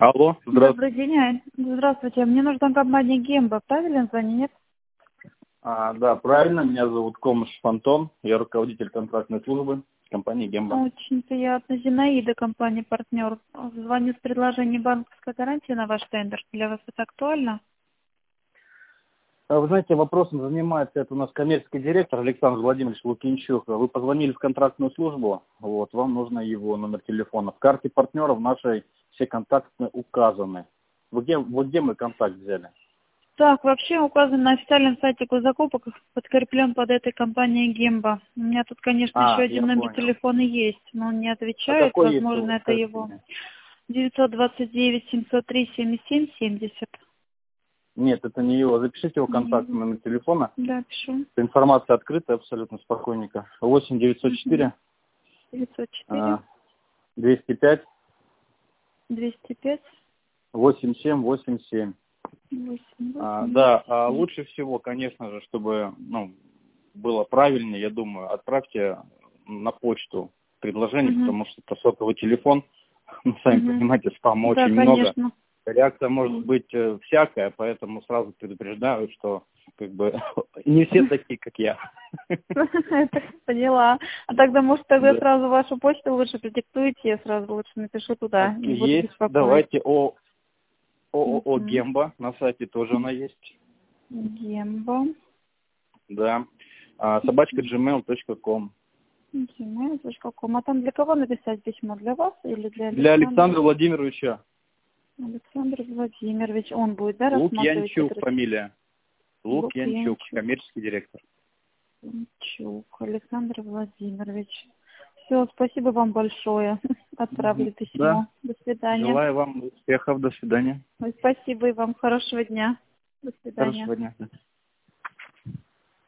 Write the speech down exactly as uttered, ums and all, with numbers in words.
Алло, здравствуйте. Добрый день, Ань. Здравствуйте. Мне нужна компания Гемба. Правильно звоню, нет? А, да, правильно. Меня зовут Комыш Антон. Я руководитель контрактной службы компании Гемба. Очень приятно. Зинаида, компания «Партнер». Звоню с предложением банковской гарантии на ваш тендер. Для вас это актуально? А, Вы знаете, вопросом занимается это у нас коммерческий директор Александр Владимирович Лукинчук. Вы позвонили в контрактную службу, вот, вам нужно его номер телефона. В карте партнеров нашей все контакты указаны. Вы где, вот где мы контакт взяли? Так, вообще указан на официальном сайте госзакупок, подкреплен под этой компанией Гемба. У меня тут, конечно, еще А, я один номер понял. телефона есть, но он не А отвечает. какой есть у Возможно, вас? это Скажите его. мне. девятьсот двадцать девять семьсот три семьдесят семь семьдесят. Нет, это не его. Запишите его контакт Не номер телефона. Да, пишу. Информация открытая абсолютно спокойненько. восемь девятьсот четыре девятьсот четыре двести пять двести пять восемь семь восемь семь. восемь А, восемь да, а восемь. лучше всего, конечно же, чтобы ну, было правильнее, я думаю, отправьте на почту предложение, Угу. потому что это сотовый телефон, ну, сами Угу. понимаете, спама Да, очень много. конечно. Реакция может быть э, всякая, поэтому сразу предупреждаю, что как бы не все такие, как я. Это поняла. А тогда, может, тогда Да. сразу вашу почту лучше продиктуйте, я сразу лучше напишу туда, не буду Есть, беспокоить. давайте о ООО Угу. Гемба, на сайте тоже она есть. Гемба. Да. А, собачка джимейл точка ком. gmail точка ком. А там для кого написать письмо? Для вас или для Для Александра? Александра Владимировича. Александр Владимирович. Он будет, да, рассматривать Лукьянчук этот фамилия. Лукьянчук, Лукьянчук. коммерческий директор. Лукьянчук Александр Владимирович. Все, спасибо вам большое. Отправлю Мгм. Да. письмо. До свидания. Желаю вам успехов. До свидания. Ой, спасибо и вам. Хорошего дня. До свидания. Хорошего дня.